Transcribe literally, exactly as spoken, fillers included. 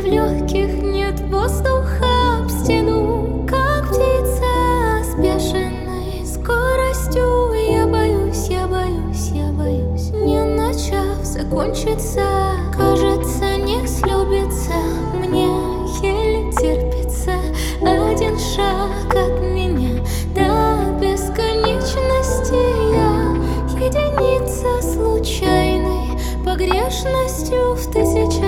легких нет воздуха об стену, как птица с бешеной скоростью. Я боюсь, я боюсь, я боюсь, не начав закончится. Кажется, не слюбится, мне еле терпится один шаг от меня до бесконечности. Я единица случайной погрешностью в тысячах